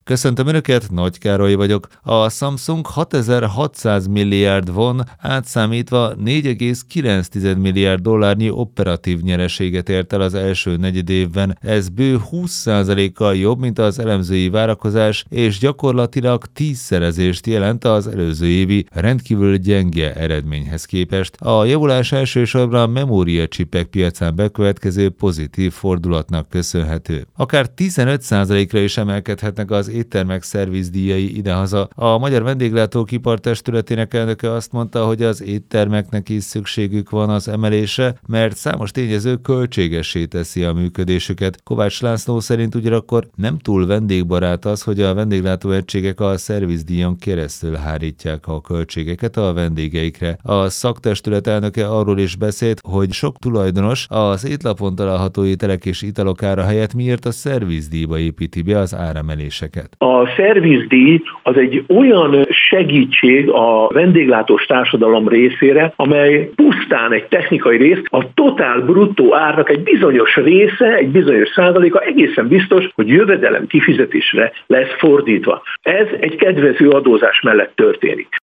Köszöntöm Önöket, Nagy Károly vagyok. A Samsung 6600 milliárd won, átszámítva 4,9 milliárd dollárnyi operatív nyereséget ért el az első negyedévben. Ez bő 20%-kal jobb, mint az elemzői várakozás, és gyakorlatilag 10-szerezést jelent az előző évi rendkívül gyenge eredményhez képest. A javulás elsősorban memóriacsipek piacán bekövetkező pozitív fordulatnak köszönhető. Akár 15%-ra is emelkedhetnek az éttermek szervizdíjai idehaza. A Magyar Vendéglátóipar Testületének elnöke azt mondta, hogy az éttermeknek is szükségük van az emelésre, mert számos tényező költségessé teszi a működésüket. Kovács László szerint ugyanakkor nem túl vendégbarát az, hogy a vendéglátóegységek a szervizdíjon keresztül hárítják a költségeket a vendégeikre. A szaktestület elnöke arról is beszélt, hogy sok tulajdonos az étlapon található ételek és italok ára helyett miért a szervizdíjba építi be az áremeléseket. A szervizdíj az egy olyan segítség a vendéglátós társadalom részére, amely pusztán egy technikai rész, a totál bruttó árnak egy bizonyos része, egy bizonyos százaléka egészen biztos, hogy jövedelem kifizetésre lesz fordítva. Ez egy kedvező adózás mellett történik.